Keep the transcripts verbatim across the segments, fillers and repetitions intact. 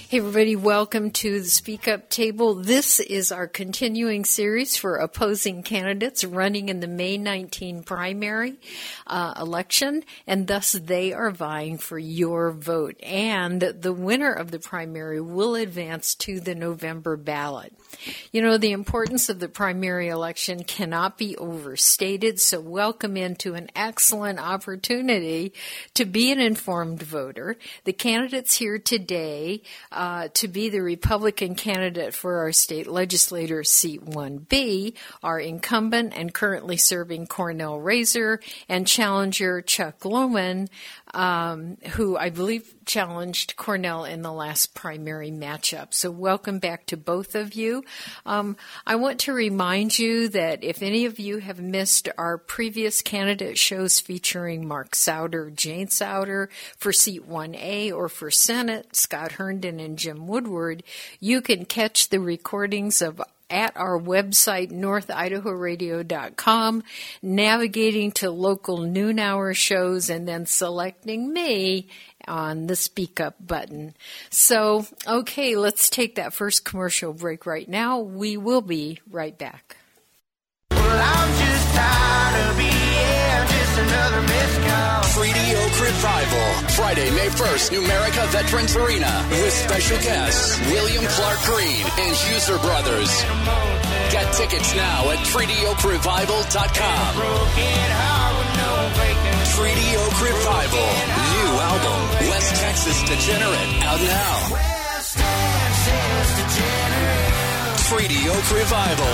Hey everybody, welcome to the Speak Up Table. This is our continuing series for opposing candidates running in the May nineteenth primary uh, election, and thus they are vying for your vote. And the winner of the primary will advance to the November ballot. You know, the importance of the primary election cannot be overstated, so welcome into an excellent opportunity to be an informed voter. The candidates here today Uh, to be the Republican candidate for our state legislator seat one B are incumbent and currently serving Cornell Razor and challenger Chuck Lohman, um, who I believe challenged Cornell in the last primary matchup. So welcome back to both of you. Um, I want to remind you that if any of you have missed our previous candidate shows featuring Mark Souder, Jane Souder for seat one A or for Senate, Scott Herndon and Jim Woodward, you can catch the recordings of at our website, north idaho radio dot com, navigating to local noon hour shows, and then selecting me on the Speak Up button. So, okay, let's take that first commercial break right now. We will be right back. Well, I'm just tired of being just another missed call. Treaty Oak Revival, Friday, May first, Numerica Veterans Arena, with special guests William Clark Green and Huser Brothers. Get tickets now at treaty oak revival dot com. Treaty Oak Revival, new album, West Texas Degenerate, out now. Treaty Oak Revival.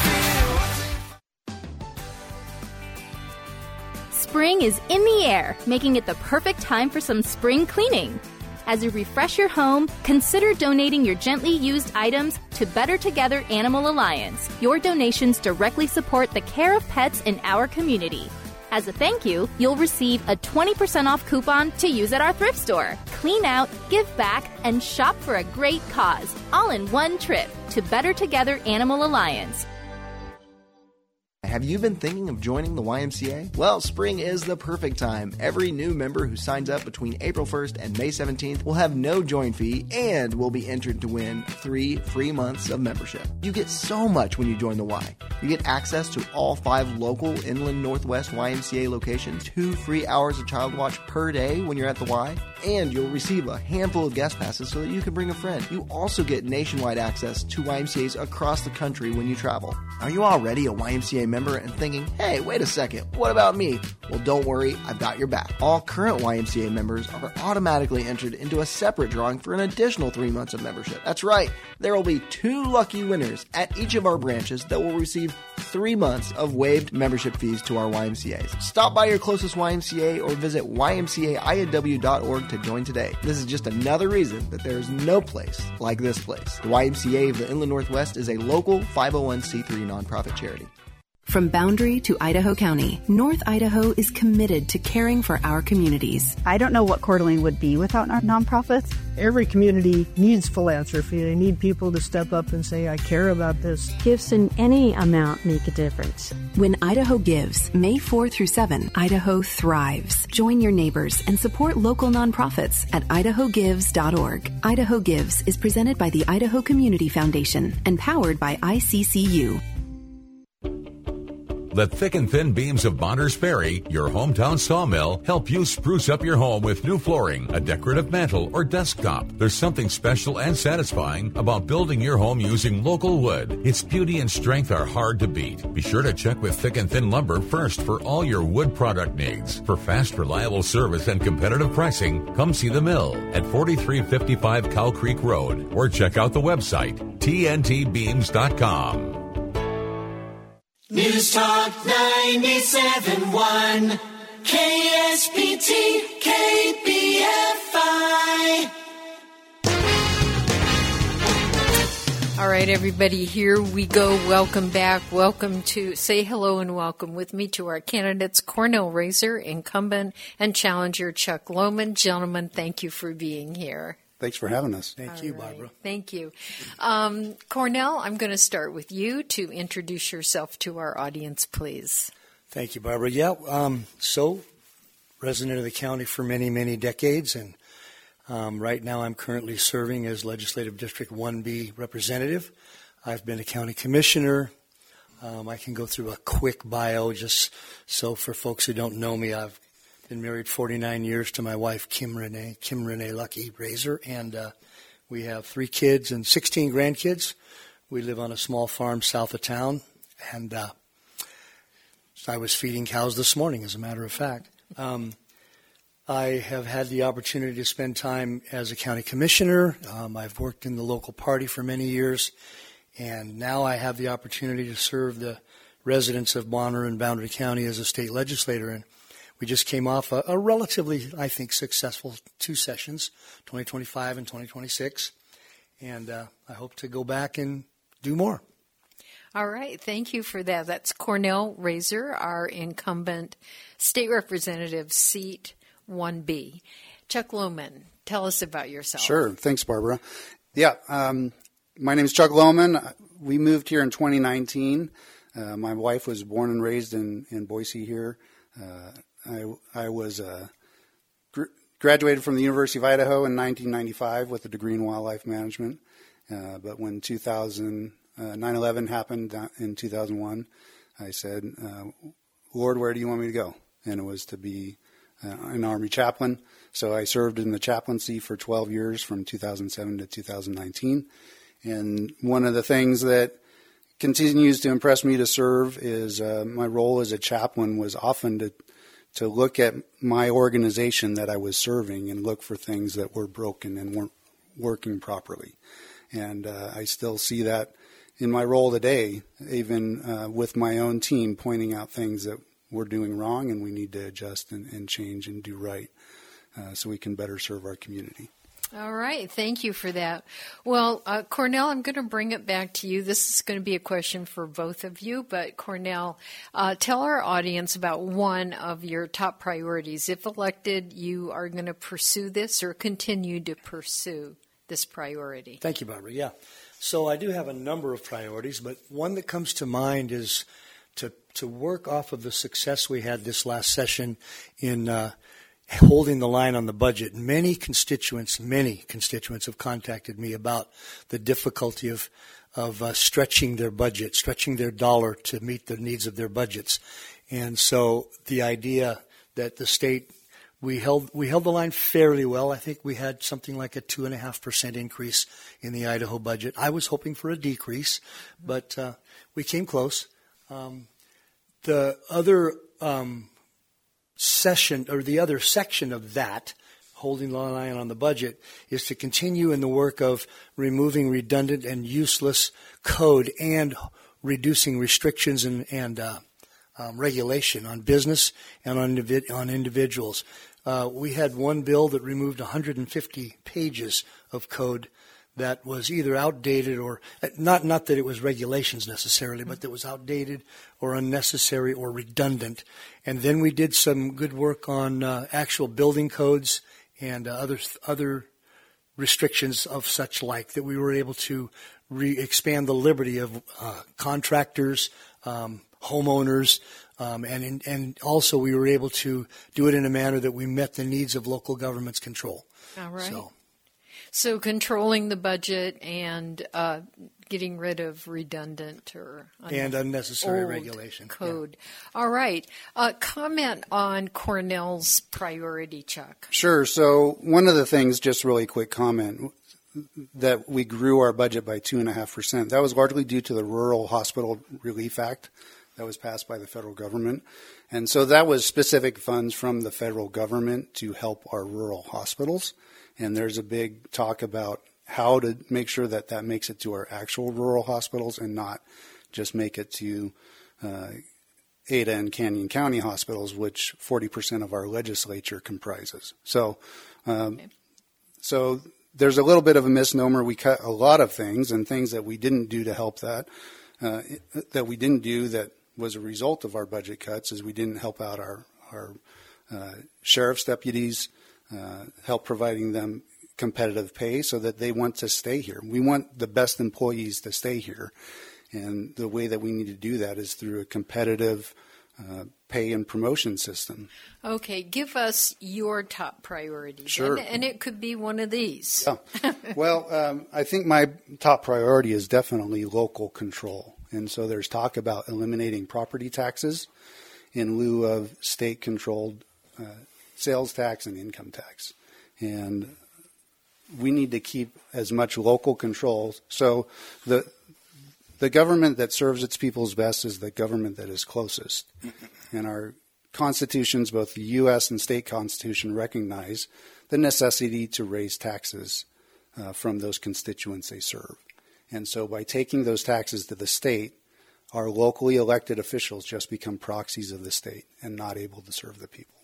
Spring is in the air, making it the perfect time for some spring cleaning. As you refresh your home, consider donating your gently used items to Better Together Animal Alliance. Your donations directly support the care of pets in our community. As a thank you, you'll receive a twenty percent off coupon to use at our thrift store. Clean out, give back, and shop for a great cause, all in one trip to Better Together Animal Alliance. Have you been thinking of joining the Y M C A? Well, spring is the perfect time. Every new member who signs up between April first and May seventeenth will have no join fee and will be entered to win three free months of membership. You get so much when you join the Y. You get access to all five local Inland Northwest Y M C A locations, two free hours of Child Watch per day when you're at the Y, and you'll receive a handful of guest passes so that you can bring a friend. You also get nationwide access to Y M C As across the country when you travel. Are you already a Y M C A member and thinking, hey, wait a second, what about me? Well, don't worry, I've got your back. All current Y M C A members are automatically entered into a separate drawing for an additional three months of membership. That's right, there will be two lucky winners at each of our branches that will receive three months of waived membership fees to our Y M C As. Stop by your closest Y M C A or visit y m c a i n w dot org to join today. This is just another reason that there is no place like this place. The Y M C A of the Inland Northwest is a local five oh one c three nonprofit charity. From Boundary to Idaho County, North Idaho is committed to caring for our communities. I don't know what Coeur d'Alene would be without our nonprofits. Every community needs philanthropy. They need people to step up and say, I care about this. Gifts in any amount make a difference. When Idaho gives, May fourth through seventh, Idaho thrives. Join your neighbors and support local nonprofits at idaho gives dot org. Idaho Gives is presented by the Idaho Community Foundation and powered by I C C U. The thick and thin beams of Bonners Ferry, your hometown sawmill, help you spruce up your home with new flooring, a decorative mantle, or desktop. There's something special and satisfying about building your home using local wood. Its beauty and strength are hard to beat. Be sure to check with Thick and Thin Lumber first for all your wood product needs. For fast, reliable service and competitive pricing, come see the mill at forty-three fifty-five Cow Creek Road or check out the website, t n t beams dot com. News Talk ninety-seven point one, K S P T, K B F I. All right, everybody, here we go. Welcome back. Welcome to, say hello and welcome with me to our candidates, Cornell Razor, incumbent, and challenger Chuck Lohman. Gentlemen, thank you for being here. Thanks for having us. Thank All you, right. Barbara. Thank you. Um, Cornell, I'm going to start with you to introduce yourself to our audience, please. Thank you, Barbara. Yeah, um, so resident of the county for many, many decades, and Um, right now I'm currently serving as Legislative District one B representative. I've been a county commissioner. Um, I can go through a quick bio just so for folks who don't know me. I've been married forty-nine years to my wife, Kim Renee, Kim Renee Lucky Razor, and uh, we have three kids and sixteen grandkids. We live on a small farm south of town, and uh, I was feeding cows this morning, as a matter of fact. Um, I have had the opportunity to spend time as a county commissioner. Um, I've worked in the local party for many years. And now I have the opportunity to serve the residents of Bonner and Boundary County as a state legislator. And we just came off a, a relatively, I think, successful two sessions, twenty twenty-five and twenty twenty-six. And uh, I hope to go back and do more. All right. Thank you for that. That's Cornell Razor, our incumbent state representative, seat one B. Chuck Lohman, tell us about yourself. Sure. Thanks, Barbara. Yeah. Um, My name is Chuck Lohman. We moved here in twenty nineteen. Uh, my wife was born and raised in, in Boise here. Uh, I, I was uh, gr- graduated from the University of Idaho in nineteen ninety-five with a degree in wildlife management. Uh, but when two thousand, uh, nine eleven happened in two thousand one, I said, uh, Lord, where do you want me to go? And it was to be uh, an Army chaplain. So I served in the chaplaincy for twelve years from two thousand seven to two thousand nineteen. And one of the things that continues to impress me to serve is uh, my role as a chaplain was often to to look at my organization that I was serving and look for things that were broken and weren't working properly. And uh, I still see that in my role today, even uh, with my own team, pointing out things that we're doing wrong and we need to adjust and, and change and do right uh, so we can better serve our community. All right. Thank you for that. Well, uh, Cornell, I'm going to bring it back to you. This is going to be a question for both of you, but Cornell, uh, tell our audience about one of your top priorities. If elected, you are going to pursue this or continue to pursue this priority. Thank you, Barbara. Yeah. So I do have a number of priorities, but one that comes to mind is to, to work off of the success we had this last session in uh, holding the line on the budget. Many constituents, many constituents have contacted me about the difficulty of of uh, stretching their budget, stretching their dollar to meet the needs of their budgets. And so the idea that the state, we held we held the line fairly well. I think we had something like a two and a half percent increase in the Idaho budget. I was hoping for a decrease, but uh, we came close. Um, the other um, session or the other section of that, holding the line on the budget, is to continue in the work of removing redundant and useless code and reducing restrictions and, and uh, um, regulation on business and on, individ- on individuals. Uh, we had one bill that removed one hundred fifty pages of code that was either outdated or not, not that it was regulations necessarily, but that was outdated or unnecessary or redundant. And then we did some good work on uh, actual building codes and uh, other other restrictions of such like that we were able to re- expand the liberty of uh, contractors, um, homeowners, um, and in, and also we were able to do it in a manner that we met the needs of local government's control. All right. So, So controlling the budget and uh, getting rid of redundant or un- and unnecessary old regulation code. Yeah. All right. Uh, comment on Cornell's priority, Chuck. Sure. So one of the things, just really quick comment, that we grew our budget by two and a half percent. That was largely due to the Rural Hospital Relief Act that was passed by the federal government. And so that was specific funds from the federal government to help our rural hospitals. And there's a big talk about how to make sure that that makes it to our actual rural hospitals and not just make it to uh, Ada and Canyon County hospitals, which forty percent of our legislature comprises. So, um, okay. so there's a little bit of a misnomer. We cut a lot of things and things that we didn't do to help that, uh, that we didn't do that was a result of our budget cuts is we didn't help out our, our uh, sheriff's deputies, Uh, help providing them competitive pay so that they want to stay here. We want the best employees to stay here. And the way that we need to do that is through a competitive uh, pay and promotion system. Okay, give us your top priorities. Sure. And, and it could be one of these. Yeah. Well, um, I think my top priority is definitely local control. And so there's talk about eliminating property taxes in lieu of state-controlled uh, sales tax and income tax. And we need to keep as much local control. So the the government that serves its peoples best is the government that is closest. And our constitutions, both the U S and state constitution, recognize the necessity to raise taxes uh, from those constituents they serve. And so by taking those taxes to the state, our locally elected officials just become proxies of the state and not able to serve the people.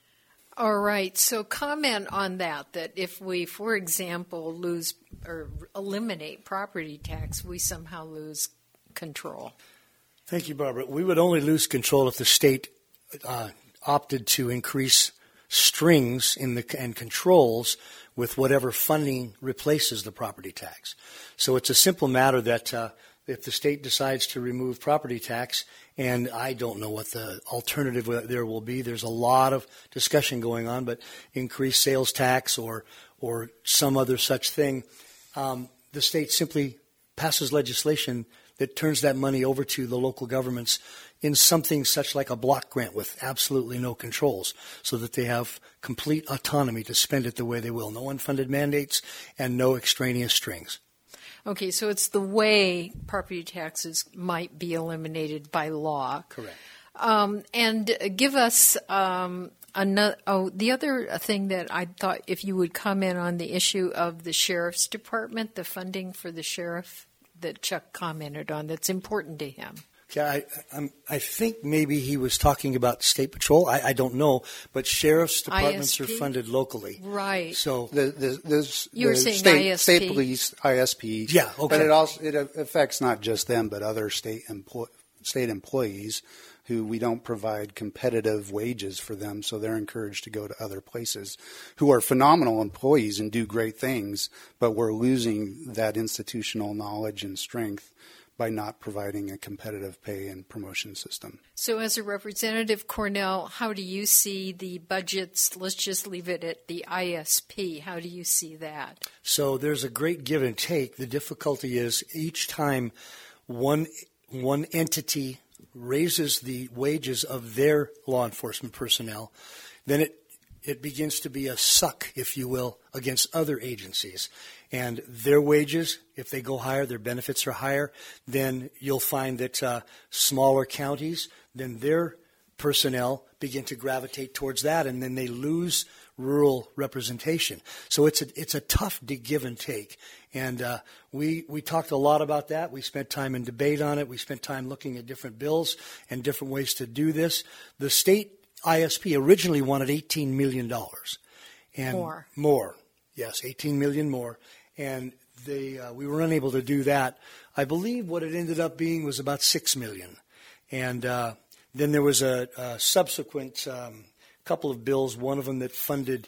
All right. So comment on that, that if we, for example, lose or eliminate property tax, we somehow lose control. Thank you, Barbara. We would only lose control if the state uh, opted to increase strings in the and controls with whatever funding replaces the property tax. So it's a simple matter that uh, if the state decides to remove property tax, and I don't know what the alternative there will be. There's a lot of discussion going on, but increased sales tax or or some other such thing, um, the state simply passes legislation that turns that money over to the local governments in something such like a block grant with absolutely no controls, so that they have complete autonomy to spend it the way they will. No unfunded mandates and no extraneous strings. Okay, so it's the way property taxes might be eliminated by law. Correct. Um, and give us um, another. Oh, the other thing that I thought, if you would comment on the issue of the sheriff's department, the funding for the sheriff that Chuck commented on, that's important to him. Yeah, I, I'm, I think maybe he was talking about state patrol. I, I don't know, but sheriff's departments I S P? Are funded locally. Right. So the the, the, you were the saying state, I S P. state police, I S P. Yeah, okay. But it also it affects not just them, but other state employ, state employees who we don't provide competitive wages for them, so they're encouraged to go to other places, who are phenomenal employees and do great things, but we're losing that institutional knowledge and strength by not providing a competitive pay and promotion system. So as a representative, Cornell, how do you see the budgets? Let's just leave it at the I S P. How do you see that? So there's a great give and take. The difficulty is each time one one entity raises the wages of their law enforcement personnel, then it it begins to be a suck, if you will, against other agencies. And their wages, if they go higher, their benefits are higher, then you'll find that uh, smaller counties, then their personnel begin to gravitate towards that, and then they lose rural representation. So it's a, it's a tough give and take. And uh, we, we talked a lot about that. We spent time in debate on it. We spent time looking at different bills and different ways to do this. The state I S P originally wanted eighteen million dollars. And more. More. Yes, eighteen million dollars more. And they, uh, we were unable to do that. I believe what it ended up being was about six million dollars. And uh, then there was a, a subsequent um, couple of bills, one of them that funded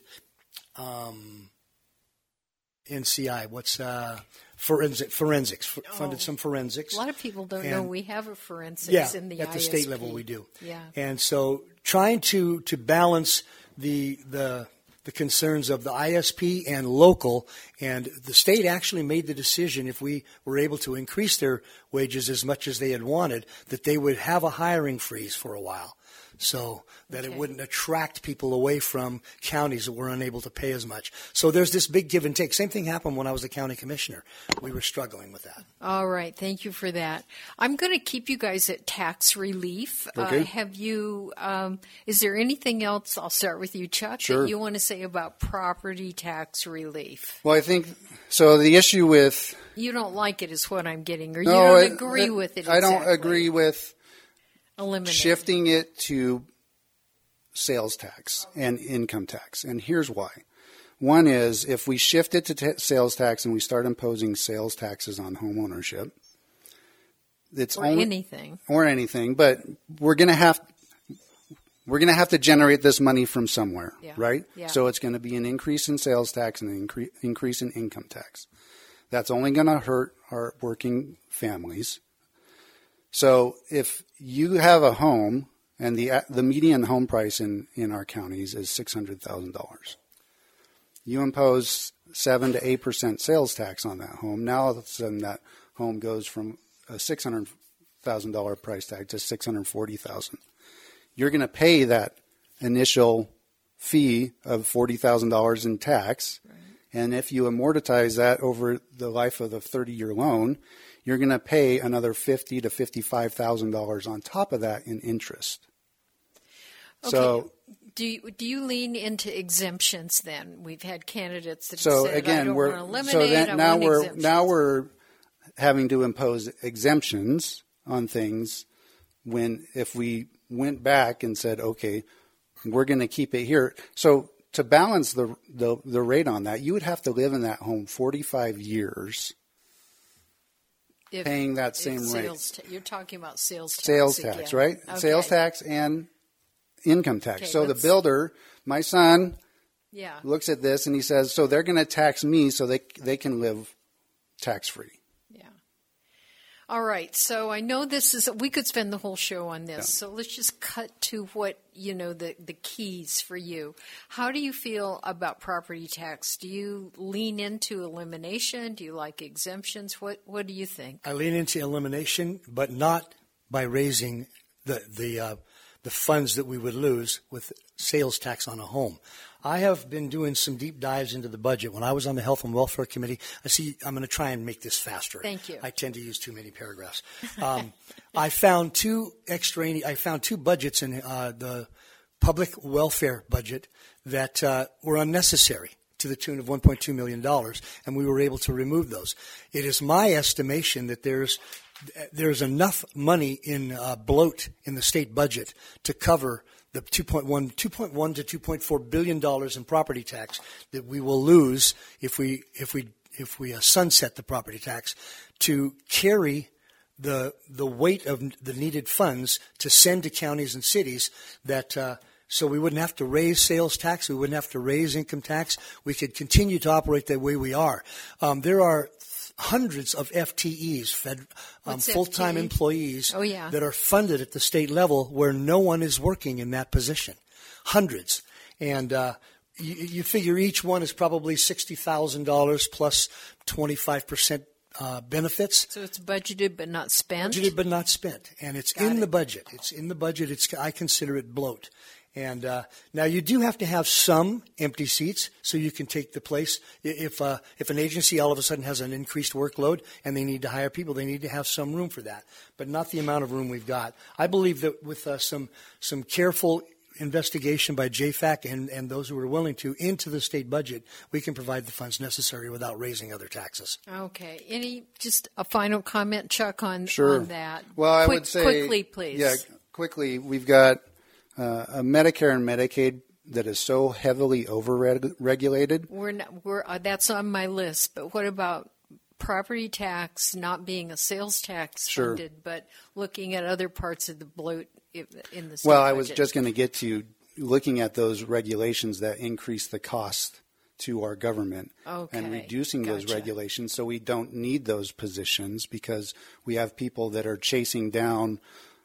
um, N C I, what's uh, forensic, forensics, f- funded oh, some forensics. A lot of people don't and, know we have a forensics yeah, in the at I the S P. state level we do. Yeah. And so trying to, to balance the the the concerns of the I S P and local, and the state actually made the decision, if we were able to increase their wages as much as they had wanted, that they would have a hiring freeze for a while, so that okay. it wouldn't attract people away from counties that were unable to pay as much. So there's this big give and take. Same thing happened when I was the county commissioner. We were struggling with that. All right. Thank you for that. I'm going to keep you guys at tax relief. Okay. Uh, have you, um, is there anything else, I'll start with you, Chuck, Sure. that you want to say about property tax relief? Well, I think, so the issue with... You don't like it is what I'm getting, or No, you don't it- agree it- with it I exactly. don't agree with Eliminate. shifting it to sales tax and income tax. And here's why. One is, if we shift it to t- sales tax and we start imposing sales taxes on home ownership, it's Or only, anything. or anything, but we're going to have we're going to have to generate this money from somewhere, Yeah. right? Yeah. So it's going to be an increase in sales tax and an incre- increase in income tax. That's only going to hurt our working families. So if you have a home And the the median home price in, in our counties is six hundred thousand dollars. You impose seven to eight percent sales tax on that home. Now all of a sudden that home goes from a six hundred thousand dollars price tag to six hundred forty thousand dollars. You're going to pay that initial fee of forty thousand dollars in tax. Right. And if you amortize that over the life of the thirty-year loan, you're going to pay another fifty thousand to fifty-five thousand dollars on top of that in interest. Okay. So, do you, do you lean into exemptions then? We've had candidates that so said, again, I don't we're, want to eliminate, so then I now want we're exemptions. now we're having to impose exemptions on things when if we went back and said, okay, we're going to keep it here. So to balance the, the the rate on that, you would have to live in that home forty-five years, if, paying that same sales rate. Ta- you're talking about sales tax. Sales again. tax, right? Okay. Sales tax and income tax. Okay, so the let's- builder, my son, Yeah. looks at this and he says, so they're going to tax me so they they can live tax free. All right, so I know this is, we could spend the whole show on this, Yeah. so let's just cut to what, you know, the, the keys for you. How do you feel about property tax? Do you lean into elimination? Do you like exemptions? What What do you think? I lean into elimination, but not by raising the the uh, the funds that we would lose with sales tax on a home. I have been doing some deep dives into the budget. When I was on the Health and Welfare Committee, I see, I'm going to try and make this faster. Thank you. I tend to use too many paragraphs. Um, I found two extraneous, I found two budgets in uh, the public welfare budget that uh, were unnecessary to the tune of one point two million dollars, and we were able to remove those. It is my estimation that there's there's enough money in uh, bloat in the state budget to cover the two point one to two point four billion dollars in property tax that we will lose if we if we if we uh, sunset the property tax, to carry the the weight of the needed funds to send to counties and cities that uh, so we wouldn't have to raise sales tax, we wouldn't have to raise income tax, we could continue to operate the way we are. Um, there are hundreds of F T Es, fed, um, full-time F T E? employees Oh, yeah. that are funded at the state level where no one is working in that position. Hundreds. And uh, you, you figure each one is probably sixty thousand dollars plus twenty-five percent uh, benefits. So it's budgeted but not spent? Budgeted but not spent. And it's Got in it. the budget. It's in the budget. It's I consider it bloat. And uh, now you do have to have some empty seats so you can take the place. If uh, if an agency all of a sudden has an increased workload and they need to hire people, they need to have some room for that, but not the amount of room we've got. I believe that with uh, some some careful investigation by J FAC and, and those who are willing to into the state budget, we can provide the funds necessary without raising other taxes. Okay. Any, just a final comment, Chuck, on, Sure. on that? Well, I Quick- would say Quickly, please. Yeah, quickly. We've got uh, a Medicare and Medicaid that is so heavily over-regulated. We're not, we're, uh, that's on my list, but what about property tax not being a sales tax Sure. funded, but looking at other parts of the bloat i- in the state Well, I was budget? just going to get to looking at those regulations that increase the cost to our government Okay, and reducing those gotcha. regulations so we don't need those positions, because we have people that are chasing down.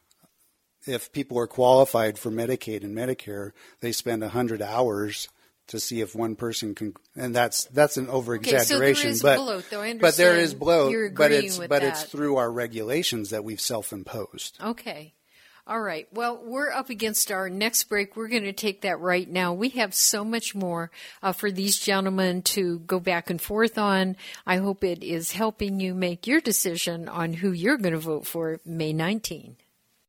If people are qualified for Medicaid and Medicare, they spend one hundred hours to see if one person can, and that's that's an over-exaggeration. Okay, so there is but, bloat, though. I but there is understand bloat, you're but agreeing it's with but it's that. through our regulations that we've self-imposed. Okay. All right. Well, we're up against our next break. We're going to take that right now. We have so much more uh, for these gentlemen to go back and forth on. I hope it is helping you make your decision on who you're going to vote for May nineteenth.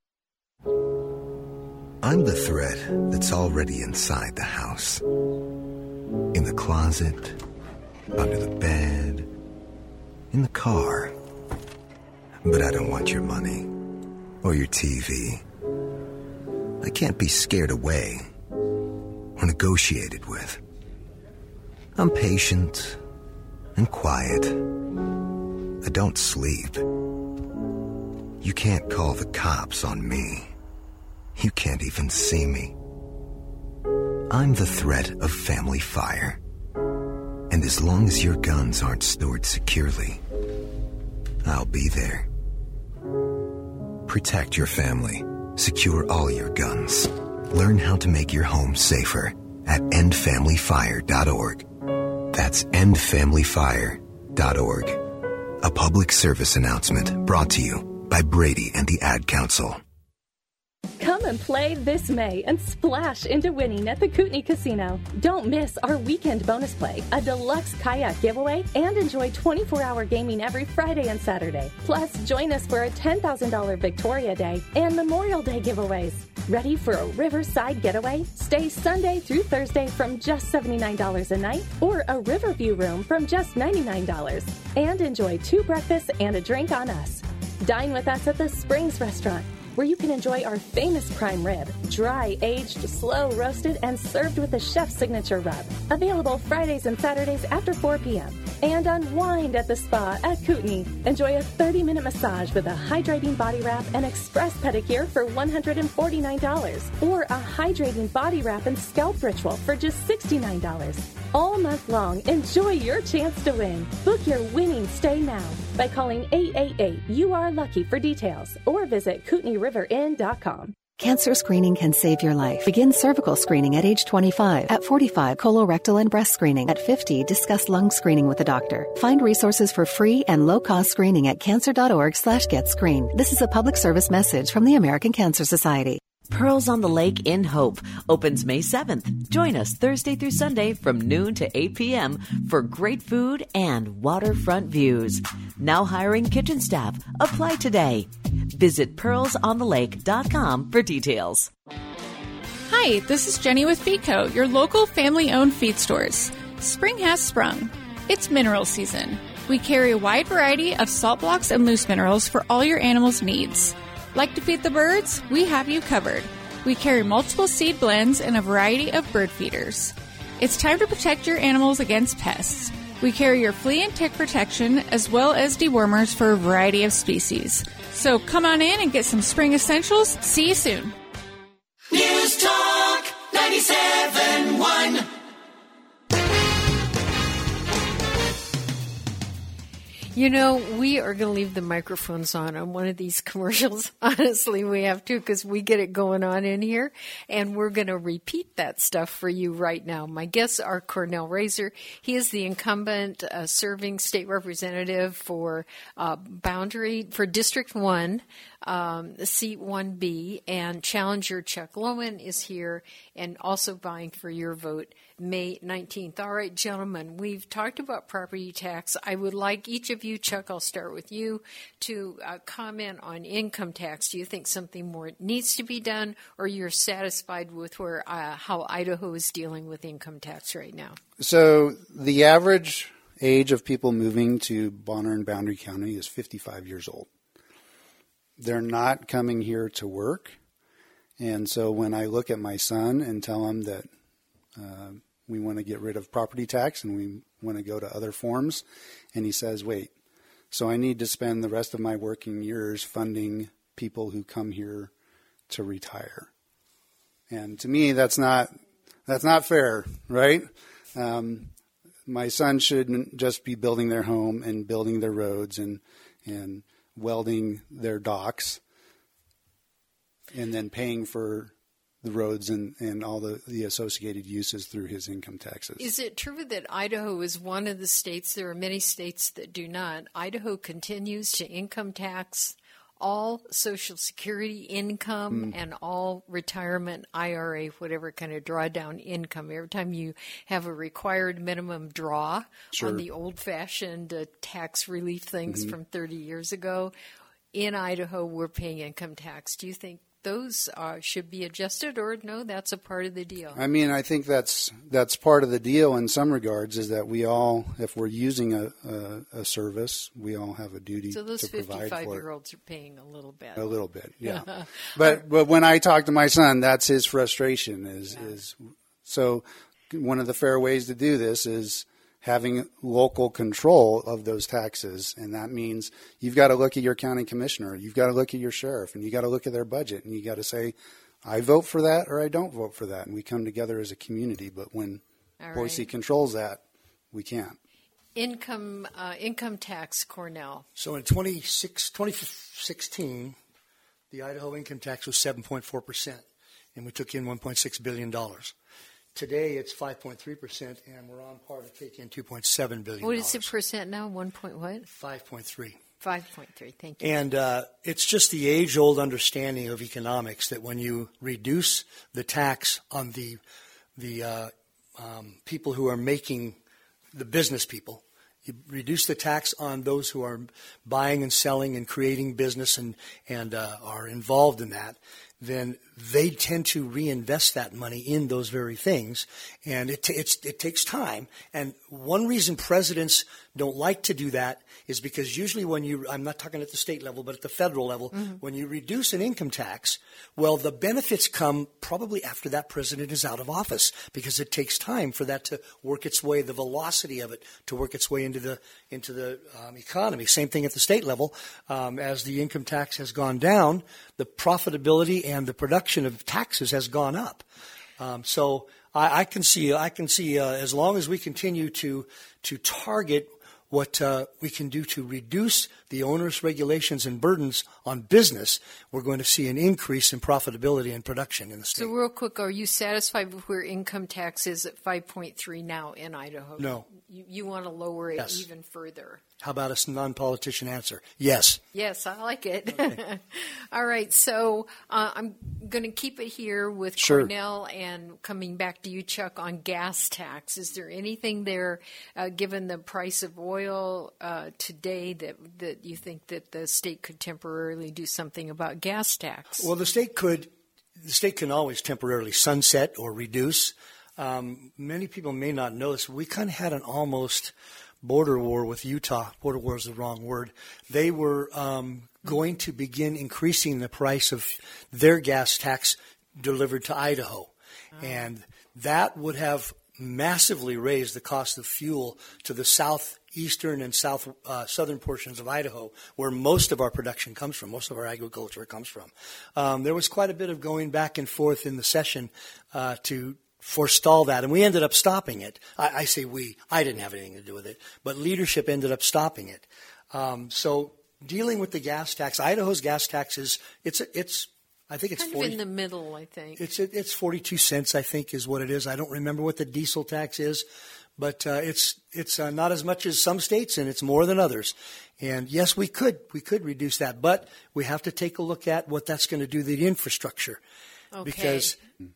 I'm the threat that's already inside the house. In the closet, under the bed, in the car. But I don't want your money or your T V. I can't be scared away or negotiated with. I'm patient and quiet. I don't sleep. You can't call the cops on me. You can't even see me. I'm the threat of family fire. And as long as your guns aren't stored securely, I'll be there. Protect your family. secure all your guns. Learn how to make your home safer at end family fire dot org. That's end family fire dot org. A public service announcement brought to you by Brady and the Ad Council. Come and play this May and splash into winning at the Kootenai Casino. Don't miss our weekend bonus play, a deluxe kayak giveaway, and enjoy twenty-four hour gaming every Friday and Saturday. Plus, join us for a ten thousand dollars Victoria Day and Memorial Day giveaways. Ready for a riverside getaway? Stay Sunday through Thursday from just seventy-nine dollars a night or a Riverview room from just ninety-nine dollars. And enjoy two breakfasts and a drink on us. Dine with us at the Springs Restaurant, where you can enjoy our famous prime rib, dry, aged, slow roasted, and served with the chef's signature rub. Available Fridays and Saturdays after four p.m. And unwind at the spa at Kootenai. Enjoy a thirty minute massage with a hydrating body wrap and express pedicure for one hundred forty-nine dollars. Or a hydrating body wrap and scalp ritual for just sixty-nine dollars. All month long, enjoy your chance to win. Book your winning stay now by calling eight eight eight, you are lucky for details or visit Kootenai River Inn dot com. Cancer screening can save your life. Begin cervical screening at age twenty-five. At forty-five, colorectal and breast screening. At fifty, discuss lung screening with a doctor. Find resources for free and low-cost screening at cancer.org slash get screened. This is a public service message from the American Cancer Society. Pearls on the Lake in Hope opens May seventh. Join us Thursday through Sunday from noon to eight p.m. for great food and waterfront views. Now hiring kitchen staff. Apply today. Visit pearls on the lake dot com for details. Hi, this is Jenny with Feedco, your local family-owned feed stores. Spring has sprung. It's mineral season. We carry a wide variety of salt blocks and loose minerals for all your animals' needs. Like to feed the birds? We have you covered. We carry multiple seed blends and a variety of bird feeders. It's time to protect your animals against pests. We carry your flea and tick protection as well as dewormers for a variety of species. So come on in and get some spring essentials. See you soon. News Talk ninety-seven point one. You know, we are going to leave the microphones on on one of these commercials. Honestly, we have to because we get it going on in here. And we're going to repeat that stuff for you right now. My guests are Cornell Razor. He is the incumbent uh, serving state representative for uh, Boundary, for District one, um, Seat one B. And challenger Chuck Lohman is here and also vying for your vote May nineteenth. All right, gentlemen, we've talked about property tax. I would like each of you, Chuck, I'll start with you, to uh, comment on income tax. Do you think something more needs to be done, or you're satisfied with where uh, how Idaho is dealing with income tax right now? So the average age of people moving to Bonner and Boundary County is fifty-five years old. They're not coming here to work. And so when I look at my son and tell him that uh, we want to get rid of property tax and we want to go to other forms, and he says, wait, so I need to spend the rest of my working years funding people who come here to retire. And to me, that's not that's not fair, right? Um, my son shouldn't just be building their home and building their roads and and welding their docks and then paying for the roads and, and all the, the associated uses through his income taxes. Is it true that Idaho is one of the states, there are many states that do not, Idaho continues to income tax all Social Security income mm. and all retirement, I R A, whatever kind of drawdown income. Every time you have a required minimum draw sure. on the old-fashioned uh, tax relief things mm-hmm. from thirty years ago, in Idaho we're paying income tax. Do you think those uh, should be adjusted, or no, that's a part of the deal? I mean, I think that's that's part of the deal in some regards, is that we all, if we're using a, a, a service, we all have a duty to provide for it. So those fifty-five-year-olds are paying a little bit. A little bit, yeah. but but when I talk to my son, that's his frustration. Is yeah. is so one of the fair ways to do this is having local control of those taxes. And that means you've got to look at your county commissioner, you've got to look at your sheriff, and you got to look at their budget, and you got to say, I vote for that or I don't vote for that. And we come together as a community. But when All Boise right. controls that, we can't. Income uh, income tax, Cornell. So in twenty sixteen, the Idaho income tax was seven point four percent, and we took in one point six billion dollars. Today, it's five point three percent, and we're on par to take in two point seven billion dollars. What is the percent now? One point what? five point three. five point three, thank you. And uh, it's just the age-old understanding of economics that when you reduce the tax on the the uh, um, people who are making, the business people, you reduce the tax on those who are buying and selling and creating business and, and uh, are involved in that, then they tend to reinvest that money in those very things. And it, t- it's, it takes time. And one reason presidents don't like to do that is because usually when you, I'm not talking at the state level, but at the federal level, mm-hmm. when you reduce an income tax, well, the benefits come probably after that president is out of office, because it takes time for that to work its way, the velocity of it to work its way into the, into the um, economy. Same thing at the state level. Um, as the income tax has gone down, the profitability and the production of taxes has gone up. Um, so I, I can see, I can see, uh, as long as we continue to to target what uh, we can do to reduce the onerous regulations and burdens on business, we're going to see an increase in profitability and production in the state. So real quick, are you satisfied with where income tax is at five point three now in Idaho? No. You, you want to lower it Yes. even further? How about a non-politician answer? Yes. Yes, I like it. Okay. All right, so uh, I'm going to keep it here with Sure. Cornell and coming back to you, Chuck, on gas tax. Is there anything there, uh, given the price of oil uh, today, that that you think that the state could temporarily do something about gas tax? Well, the state could. The state can always temporarily sunset or reduce. Um, many people may not know this. We kind of had an almost border war with Utah. Border war is the wrong word. They were um, going to begin increasing the price of their gas tax delivered to Idaho. Oh. And that would have massively raised the cost of fuel to the southeastern and south uh, southern portions of Idaho, where most of our production comes from, most of our agriculture comes from. Um, there was quite a bit of going back and forth in the session uh, to forestall that, and we ended up stopping it. I, I say we. I didn't have anything to do with it, but leadership ended up stopping it. Um, so dealing with the gas tax, Idaho's gas tax is, it's, it's I think it's kind forty, of in the middle, I think. It's it's forty-two cents, I think, is what it is. I don't remember what the diesel tax is, but uh, it's it's uh, not as much as some states, and it's more than others. And yes, we could we could reduce that, but we have to take a look at what that's going to do to the infrastructure. Okay. Because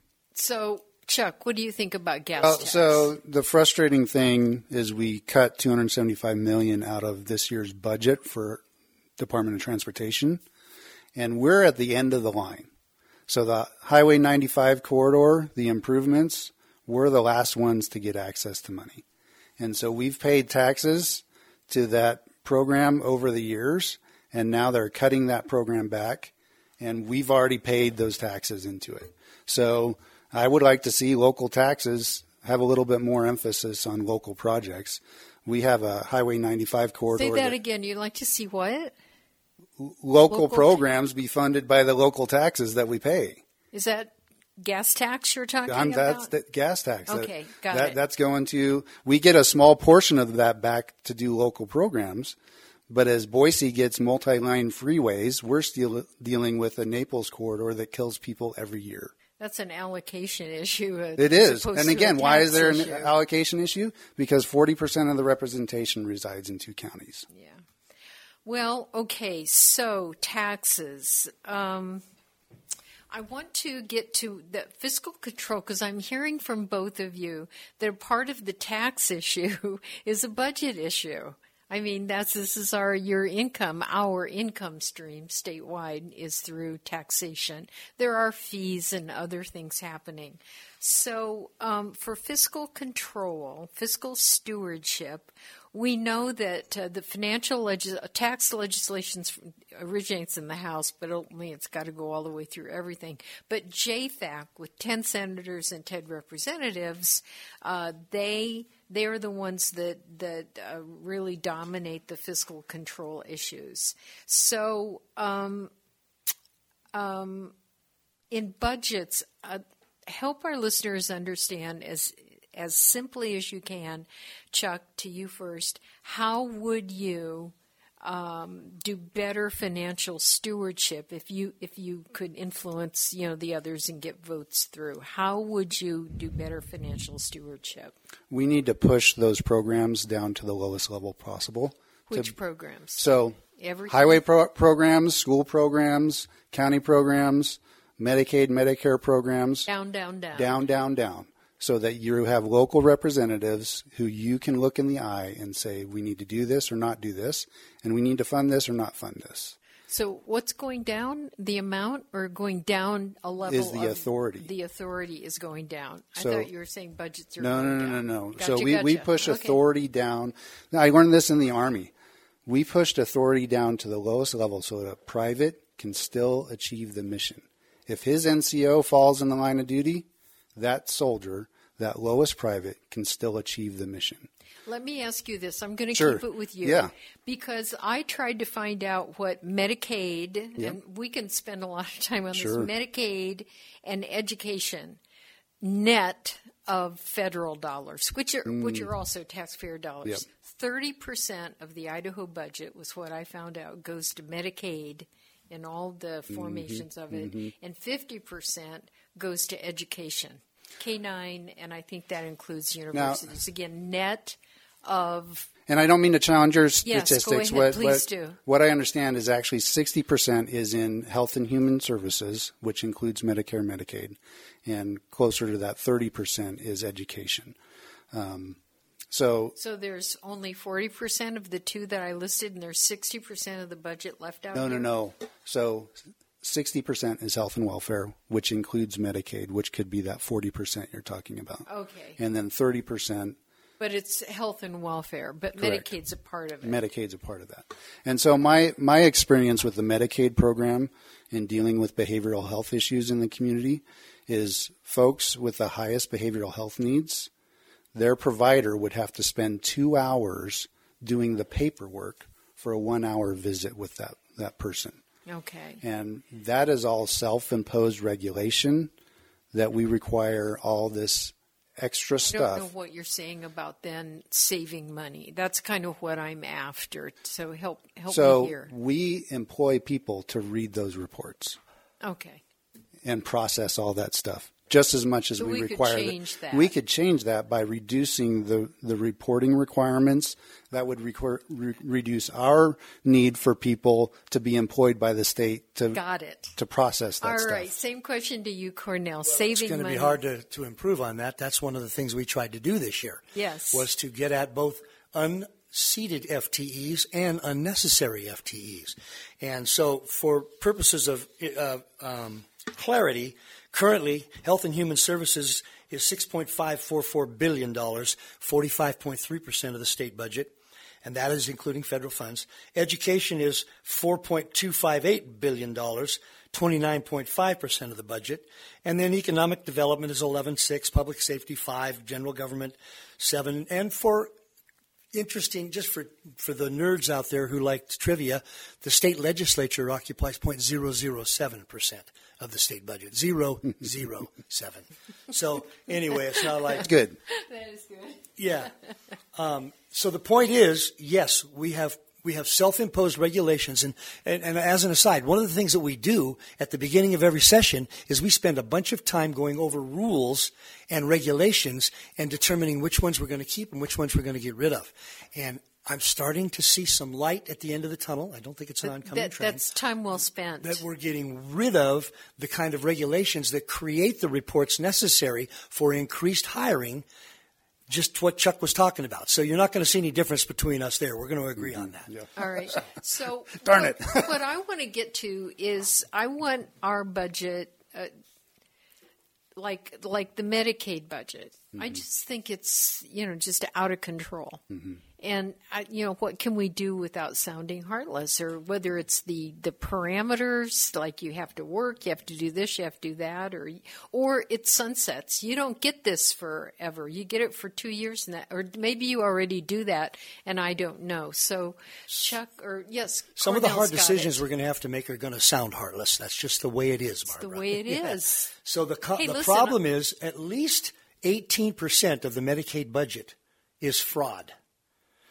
so, Chuck, what do you think about gas Uh, tax? so the frustrating thing is we cut two hundred seventy-five million dollars out of this year's budget for Department of Transportation, and we're at the end of the line. So the Highway ninety-five corridor, the improvements, we're the last ones to get access to money. And so we've paid taxes to that program over the years, and now they're cutting that program back, and we've already paid those taxes into it. So I would like to see local taxes have a little bit more emphasis on local projects. We have a Highway ninety-five corridor. Say that, that again. You'd like to see what? Local, Local programs be funded by the local taxes that we pay. Is that gas tax you're talking I'm, about? that's the gas tax. Okay, that, got that, it. That's going to, we get a small portion of that back to do local programs. But as Boise gets multi-line freeways, we're still dealing with a Naples corridor that kills people every year. That's an allocation issue. uh, It as is. opposed And to a again, why tax is there issue. an allocation issue? Because forty percent of the representation resides in two counties. Yeah. Well, okay, so taxes. Um, I want to get to the fiscal control because I'm hearing from both of you that part of the tax issue is a budget issue. I mean, that's this is our your income, our income stream statewide is through taxation. There are fees and other things happening. So um, for fiscal control, fiscal stewardship, we know that uh, the financial legis- tax legislation originates in the House, but ultimately it's got to go all the way through everything. But J FAC, with ten senators and ten representatives, uh, they they are the ones that that uh, really dominate the fiscal control issues. So um, um, in budgets, uh, help our listeners understand as as simply as you can, Chuck, to you first, how would you um, do better financial stewardship if you if you could influence, you know, the others and get votes through? How would you do better financial stewardship? We need to push those programs down to the lowest level possible. Which to, programs? So Everything? highway pro- programs, school programs, county programs, Medicaid, Medicare programs. Down, down, down. Down, down, down. So that you have local representatives who you can look in the eye and say, we need to do this or not do this, and we need to fund this or not fund this. So what's going down? The amount, or going down a level? Is the of authority. The authority is going down. So, I thought you were saying budgets are no, going no, no, down. No, no, no, Gotcha, So we, gotcha. we push okay. authority down. Now, I learned this in the Army. We pushed authority down to the lowest level so that a private can still achieve the mission. If his N C O falls in the line of duty, that soldier, that lowest private, can still achieve the mission. Let me ask you this. I'm going to Sure. keep it with you. Yeah. Because I tried to find out what Medicaid, Yep. and we can spend a lot of time on Sure. this, Medicaid and education net of federal dollars, which are, Mm. which are also taxpayer dollars. Yep. thirty percent of the Idaho budget was what I found out goes to Medicaid in all the formations of it, mhm. and fifty percent goes to education. K nine, and I think that includes universities. Again, net of... And I don't mean to challenge your Yes, go statistics. ahead, what, please what, do. what I understand is actually sixty percent is in Health and Human Services, which includes Medicare, Medicaid, and closer to that thirty percent is education. Um, so, So there's only forty percent of the two that I listed, and there's sixty percent of the budget left out no, here? no, no. So sixty percent is health and welfare, which includes Medicaid, which could be that forty percent you're talking about. Okay. And then thirty percent. But it's health and welfare, but Correct. Medicaid's a part of it. Medicaid's a part of that. And so my, my experience with the Medicaid program in dealing with behavioral health issues in the community is folks with the highest behavioral health needs, their provider would have to spend two hours doing the paperwork for a one-hour visit with that, that person. Okay. And that is all self-imposed regulation that we require all this extra I stuff. don't know what you're saying about then saving money. That's kind of what I'm after. So help help so me here. we employ people to read those reports Okay. and process all that stuff just as much as So we, we could require. change that. We could change that by reducing the, the reporting requirements. That would requir, re, reduce our need for people to be employed by the state to Got it. to process that All stuff. right. Same question to you, Cornell. Saving It's going to money. be hard to, to improve on that. That's one of the things we tried to do this year. Yes. Was to get at both unseated F T Es and unnecessary F T Es. And so for purposes of uh, um, clarity, currently Health and Human Services is six point five four four billion dollars, forty-five point three percent of the state budget, and that is including federal funds. Education is four point two five eight billion dollars, twenty-nine point five percent of the budget. And then economic development is eleven point six, public safety five, general government seven. And for interesting, just for, for the nerds out there who like trivia, the state legislature occupies zero point zero zero seven percent of the state budget. Zero, zero, seven. So anyway, it's not like... Good. That is good. Yeah. Um, so the point is, yes, we have we have self-imposed regulations. And, and, and as an aside, one of the things that we do at the beginning of every session is we spend a bunch of time going over rules and regulations and determining which ones we're going to keep and which ones we're going to get rid of. And I'm starting to see some light at the end of the tunnel. I don't think it's an oncoming That, train. that's time well spent. That we're getting rid of the kind of regulations that create the reports necessary for increased hiring, just what Chuck was talking about. So you're not going to see any difference between us there. We're going to agree on that. Yeah. All right. So Darn what, it. what I want to get to is I want our budget, uh, like like the Medicaid budget. Mm-hmm. I just think it's, you know, just out of control. Mm-hmm. And, I, you know, what can we do without sounding heartless? Or whether it's the, the parameters, like you have to work, you have to do this, you have to do that, or or it's sunsets. You don't get this forever. You get it for two years, and that, or maybe you already do that, and I don't know. So, Chuck, or yes, some of the Cornell's hard got decisions it. we're going to have to make are going to sound heartless. That's just the way it is, Barbara. It's the way it Yeah. is. So the co- Hey, the listen, problem is at least eighteen percent of the Medicaid budget is fraud.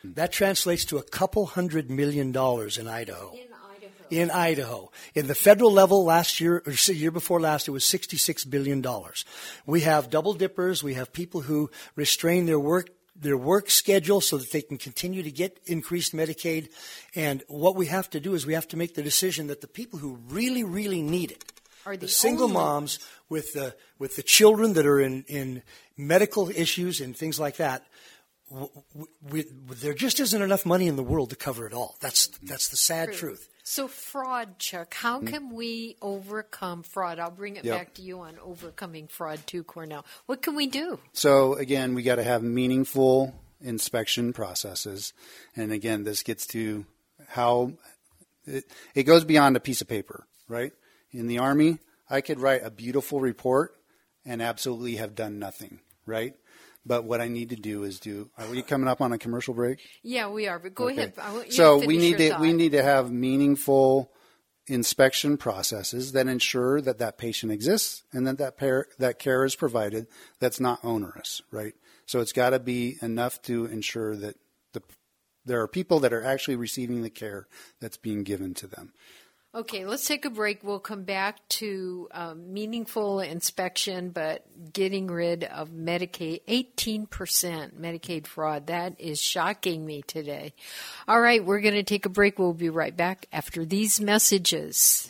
That translates to a couple hundred million dollars in Idaho. In Idaho. In Idaho. In the federal level last year, or the year before last, it was sixty-six billion dollars. We have double dippers. We have people who restrain their work their work schedule so that they can continue to get increased Medicaid. And what we have to do is we have to make the decision that the people who really, really need it, Are the the single only moms with the, with the children that are in, in medical issues and things like that, we, we, there just isn't enough money in the world to cover it all. That's, that's the sad True. truth. So fraud, Chuck, how can we overcome fraud? I'll bring it Yep. back to you on overcoming fraud too, Cornell. What can we do? So again, we got to have meaningful inspection processes. And again, this gets to how it, it goes beyond a piece of paper, right? In the Army, I could write a beautiful report and absolutely have done nothing, right? But what I need to do is do. Are we coming up on a commercial break? Yeah, we are, but go Okay. ahead. I want you So to we finish need your to we thought. need to have meaningful inspection processes that ensure that that patient exists and that that, pair, that care is provided that's not onerous, right? So it's got to be enough to ensure that the, there are people that are actually receiving the care that's being given to them. Okay, let's take a break. We'll come back to um, meaningful inspection, but getting rid of Medicaid, eighteen percent Medicaid fraud. That is shocking me today. All right, we're going to take a break. We'll be right back after these messages.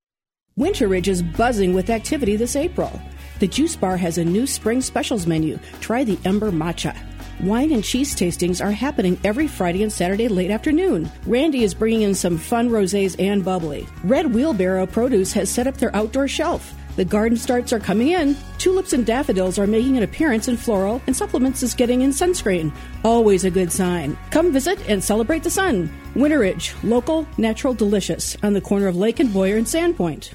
Winter Ridge is buzzing with activity this April. The Juice Bar has a new spring specials menu. Try the Ember Matcha. Wine and cheese tastings are happening every Friday and Saturday late afternoon. Randy is bringing in some fun rosés and bubbly. Red Wheelbarrow Produce has set up their outdoor shelf. The garden starts are coming in. Tulips and daffodils are making an appearance in floral, and supplements is getting in sunscreen. Always a good sign. Come visit and celebrate the sun. Winter Ridge, local, natural, delicious, on the corner of Lake and Boyer and Sandpoint.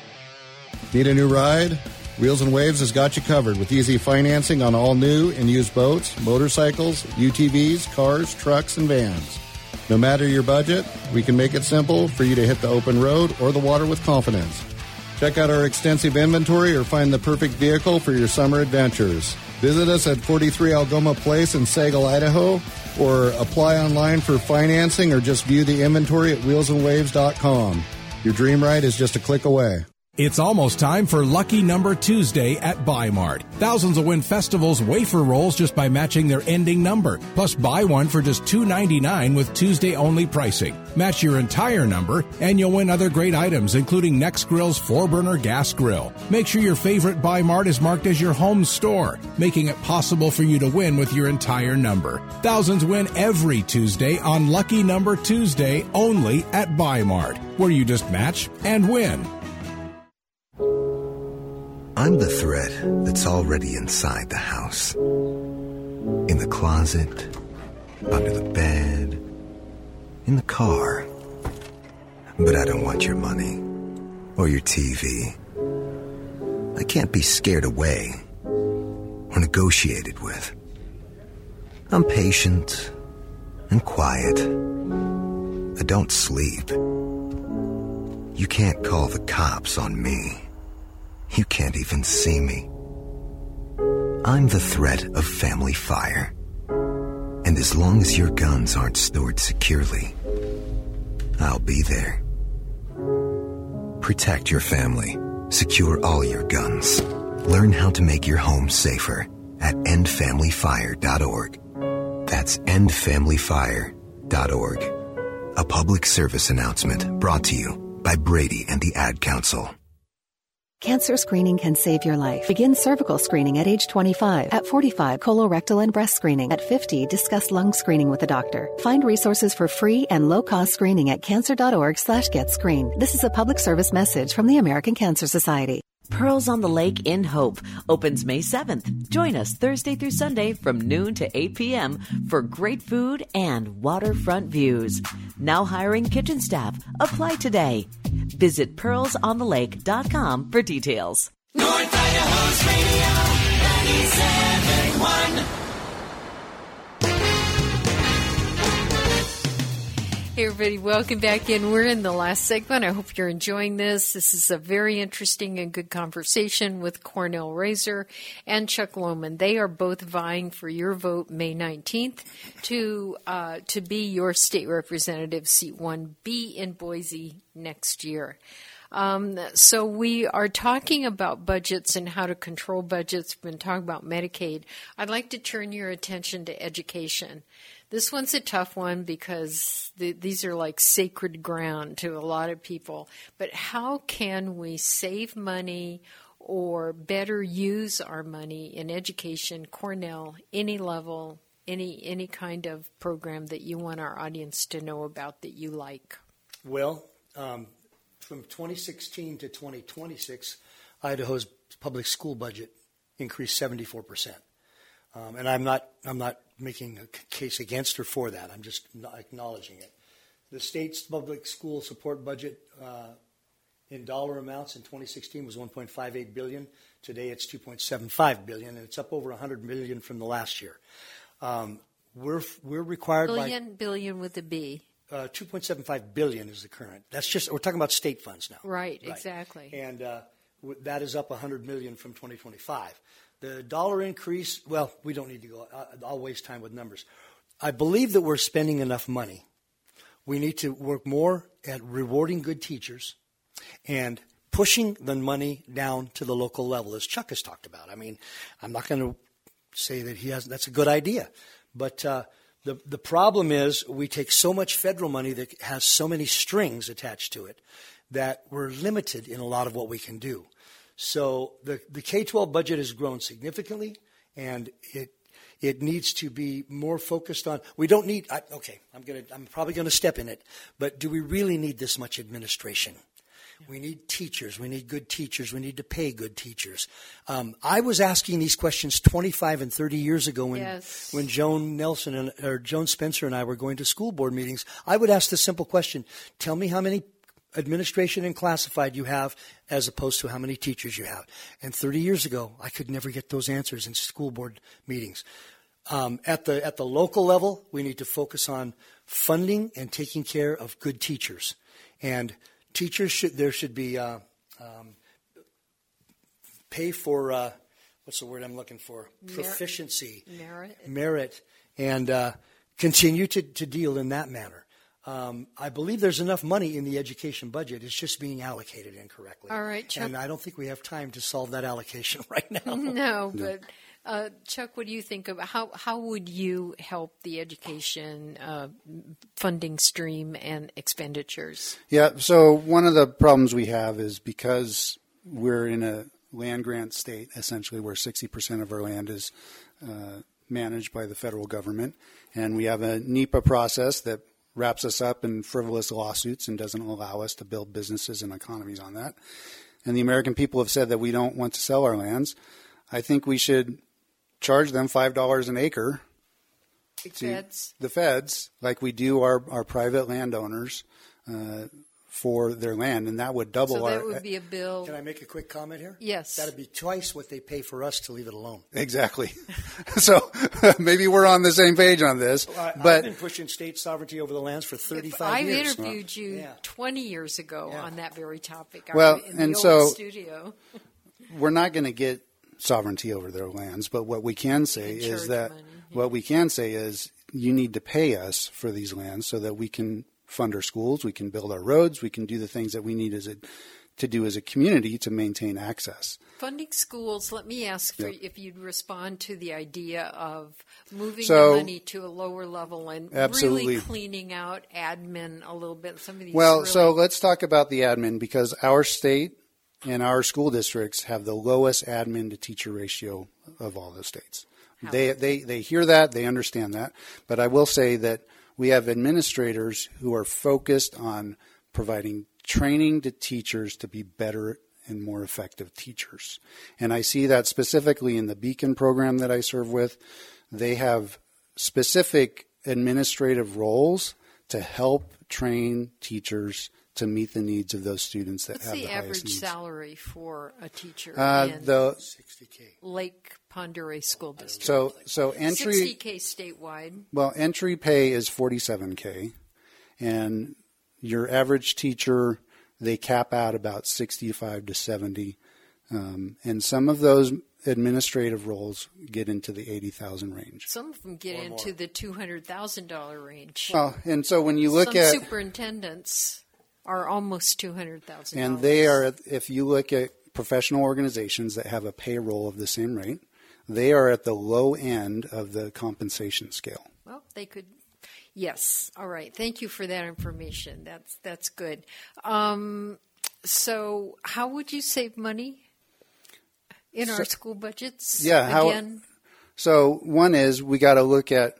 Need a new ride? Wheels and Waves has got you covered with easy financing on all new and used boats, motorcycles, U T Vs, cars, trucks, and vans. No matter your budget, we can make it simple for you to hit the open road or the water with confidence. Check out our extensive inventory or find the perfect vehicle for your summer adventures. Visit us at forty-three Algoma Place in Sagal, Idaho, or apply online for financing or just view the inventory at wheels and waves dot com. Your dream ride is just a click away. It's almost time for Lucky Number Tuesday at Buy Mart. Thousands will win Festival's wafer rolls just by matching their ending number. Plus, buy one for just two ninety-nine with Tuesday-only pricing. Match your entire number, and you'll win other great items, including Nexgrill's four-burner gas grill. Make sure your favorite Buy Mart is marked as your home store, making it possible for you to win with your entire number. Thousands win every Tuesday on Lucky Number Tuesday only at Buy Mart, where you just match and win. I'm the thread that's already inside the house. In the closet, under the bed, in the car. But I don't want your money or your T V. I can't be scared away or negotiated with. I'm patient and quiet. I don't sleep. You can't call the cops on me. You can't even see me. I'm the threat of family fire. And as long as your guns aren't stored securely, I'll be there. Protect your family. Secure all your guns. Learn how to make your home safer at end family fire dot org. That's end family fire dot org. A public service announcement brought to you by Brady and the Ad Council. Cancer screening can save your life. Begin cervical screening at age twenty-five. At forty-five, colorectal and breast screening. At fifty, discuss lung screening with a doctor. Find resources for free and low-cost screening at cancer.org slash get screened. This is a public service message from the American Cancer Society. Pearls on the Lake in Hope opens May seventh. Join us Thursday through Sunday from noon to eight p.m. for great food and waterfront views. Now hiring kitchen staff. Apply today. Visit pearls on the lake dot com for details. North Idaho's Radio ninety-seven point one. Hey, everybody, welcome back in. We're in the last segment. I hope you're enjoying this. This is a very interesting and good conversation with Cornell Razor and Chuck Lohman. They are both vying for your vote May nineteenth to uh, to be your state representative, seat one B in Boise next year. Um, so we are talking about budgets and how to control budgets. We've been talking about Medicaid. I'd like to turn your attention to education. This one's a tough one because the, these are like sacred ground to a lot of people. But how can we save money or better use our money in education, Cornell, any level, any any kind of program that you want our audience to know about that you like? Well, um, from twenty sixteen to twenty twenty-six, Idaho's public school budget increased seventy-four percent. Um, and I'm not I'm not making a case against or for that. I'm just acknowledging it. The state's public school support budget uh, in dollar amounts in twenty sixteen was one point five eight billion dollars. Today it's two point seven five billion dollars, and it's up over one hundred million dollars from the last year. Um, we're we're required billion, by billion with a B. Uh, two point seven five billion dollars is the current. That's just we're talking about state funds now. Right, right. Exactly. And uh, w- that is up one hundred million dollars from twenty twenty-five. The dollar increase, well, we don't need to go. I'll waste time with numbers. I believe that we're spending enough money. We need to work more at rewarding good teachers and pushing the money down to the local level, as Chuck has talked about. I mean, I'm not going to say that he has. That's a good idea. But uh, the, the problem is we take so much federal money that has so many strings attached to it that we're limited in a lot of what we can do. So the, the K twelve budget has grown significantly, and it it needs to be more focused on. We don't need. I, okay, I'm gonna. I'm probably going to step in it, but do we really need this much administration? Yeah. We need teachers. We need good teachers. We need to pay good teachers. Um, I was asking these questions twenty-five and thirty years ago when yes. when Joan Nelson and or Joan Spencer and I were going to school board meetings. I would ask the simple question: tell me how many administration and classified you have as opposed to how many teachers you have. And thirty years ago, I could never get those answers in school board meetings. Um, at the at the local level, we need to focus on funding and taking care of good teachers. And teachers should there should be uh, um, pay for uh, what's the word I'm looking for? Mer- Proficiency, merit, merit, and uh, continue to, to deal in that manner. Um, I believe there's enough money in the education budget. It's just being allocated incorrectly. All right, Chuck. And I don't think we have time to solve that allocation right now. No, but uh, Chuck, what do you think of how how would you help the education uh, funding stream and expenditures? Yeah. So one of the problems we have is because we're in a land grant state, essentially, where sixty percent of our land is uh, managed by the federal government, and we have a NEPA process that wraps us up in frivolous lawsuits and doesn't allow us to build businesses and economies on that. And the American people have said that we don't want to sell our lands. I think we should charge them five dollars an acre the to feds. the feds, like we do our, our private landowners uh, for their land, and that would double so our... that would be a bill. Can I make a quick comment here? Yes. That would be twice what they pay for us to leave it alone. Exactly. So maybe we're on the same page on this. Well, I, but I've been pushing state sovereignty over the lands for thirty-five I've years. I've interviewed you yeah. twenty years ago yeah. on that very topic. Well, in the and old so studio. We're not going to get sovereignty over their lands, but what we can say is that money. what we can say is you need to pay us for these lands so that we can fund our schools, we can build our roads, we can do the things that we need as a, to do as a community to maintain access. Funding schools, let me ask for Yep. if you'd respond to the idea of moving So- the money to a lower level and Absolutely. really cleaning out admin a little bit. Some of these Well, really so let's talk about the admin, because our state and our school districts have the lowest admin to teacher ratio of all the states. They, they, they hear that, they understand that, but I will say that we have administrators who are focused on providing training to teachers to be better and more effective teachers. And I see that specifically in the Beacon program that I serve with. They have specific administrative roles to help train teachers to meet the needs of those students that What's have the, the, average highest needs. salary for a teacher Uh, in the Lake Pend Oreille School District? So, so entry sixty K statewide. Well, entry pay is forty-seven K, And your average teacher, they cap out about sixty-five to seventy. Um, and some of those administrative roles get into the eighty thousand range. Some of them get into the two hundred thousand dollars range. Well, and so when you look Some at superintendents are almost two hundred thousand dollars. and they are, if you look at professional organizations that have a payroll of the same rate, they are at the low end of the compensation scale. Well, they could. Yes. All right. Thank you for that information. That's that's good. Um, so, how would you save money in our So- school budgets? Yeah. How, Again, so one is we got to look at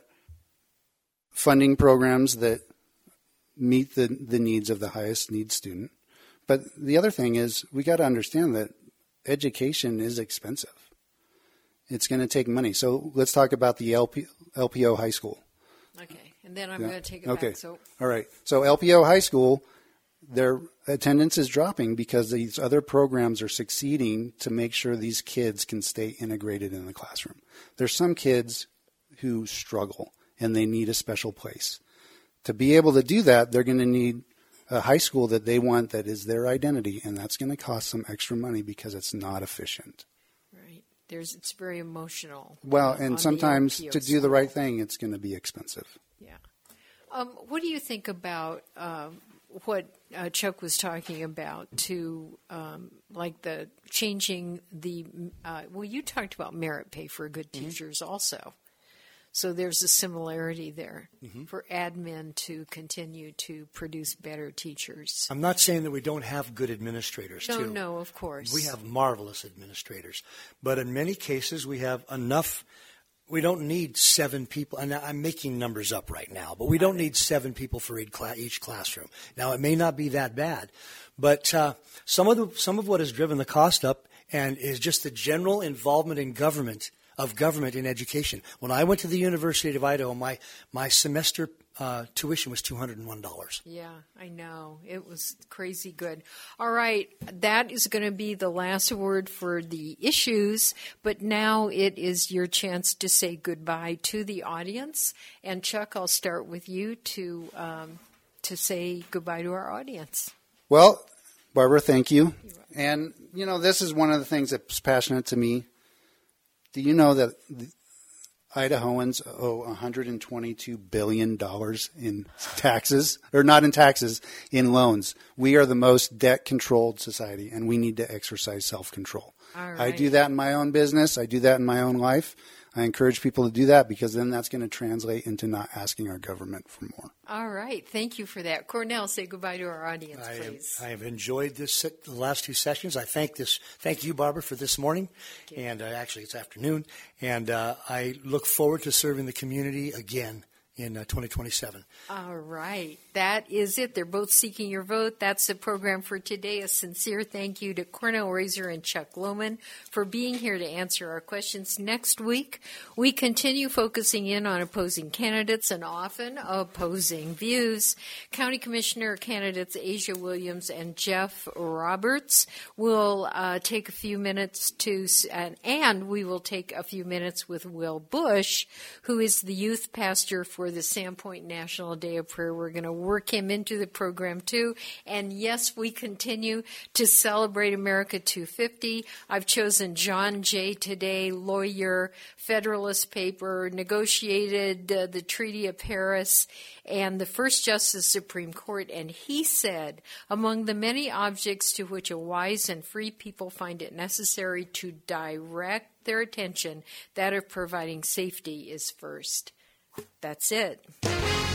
funding programs that meet the, the needs of the highest need student. But the other thing is we got to understand that education is expensive. It's going to take money. So let's talk about the L P, L P O high school. okay. And then I'm Yeah. going to take it okay. back. So, All right. So L P O high school, their attendance is dropping because these other programs are succeeding to make sure these kids can stay integrated in the classroom. There's some kids who struggle and they need a special place. To be able to do that, they're going to need a high school that they want that is their identity, and that's going to cost some extra money because it's not efficient. right. There's it's very emotional. Well, on and the sometimes L P O to do the right thing, it's going to be expensive. Yeah. Um, what do you think about um, what uh, Chuck was talking about to um, like the changing the uh, well, you talked about merit pay for good Mm-hmm. teachers also. So there's a similarity there Mm-hmm. for admin to continue to produce better teachers. I'm not saying that we don't have good administrators, No, too. no, of course. We have marvelous administrators. But in many cases, we have enough. We don't need seven people. And I'm making numbers up right now, but we don't need seven people for each, cla- each classroom. Now, it may not be that bad, but uh, some of the some of what has driven the cost up and is just the general involvement in government of government in education. When I went to the University of Idaho, my my semester uh, tuition was two hundred one dollars. Yeah, I know. It was crazy good. All right, that is going to be the last word for the issues, but now it is your chance to say goodbye to the audience. And Chuck, I'll start with you to um, to say goodbye to our audience. Well, Barbara, thank you. And, you know, this is one of the things that's passionate to me. Do you know that the Idahoans owe one hundred twenty-two billion dollars in taxes, or not in taxes, in loans? We are the most debt-controlled society, and we need to exercise self-control. All right. I do that in my own business. I do that in my own life. I encourage people to do that because then that's going to translate into not asking our government for more. All right. Thank you for that. Cornell, say goodbye to our audience, I, please. I have enjoyed this the last two sessions. I thank this thank you, Barbara, for this morning, and uh, actually it's afternoon. And uh, I look forward to serving the community again in uh, twenty twenty-seven. All right. That is it. They're both seeking your vote. That's the program for today. A sincere thank you to Cornell Razor and Chuck Lohman for being here to answer our questions. Next week, we continue focusing in on opposing candidates and often opposing views. County Commissioner candidates Asia Williams and Jeff Roberts will uh, take a few minutes to, and, and we will take a few minutes with Will Bush, who is the youth pastor for the Sandpoint National Day of Prayer. We're going to work him into the program too. And yes, we continue to celebrate America two fifty. I've chosen John Jay today, lawyer, Federalist paper, negotiated uh, the Treaty of Paris and the first Justice Supreme Court. And he said, among the many objects to which a wise and free people find it necessary to direct their attention, that of providing safety is first. That's it.